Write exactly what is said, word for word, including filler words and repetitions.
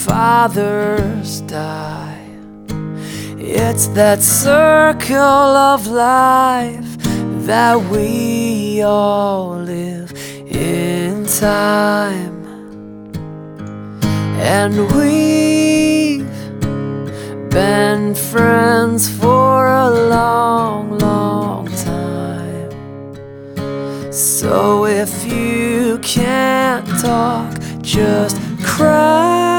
fathers die. It's that circle of life that we all live in time. And we've been friends for a long, long time. So if you can't talk, just cry.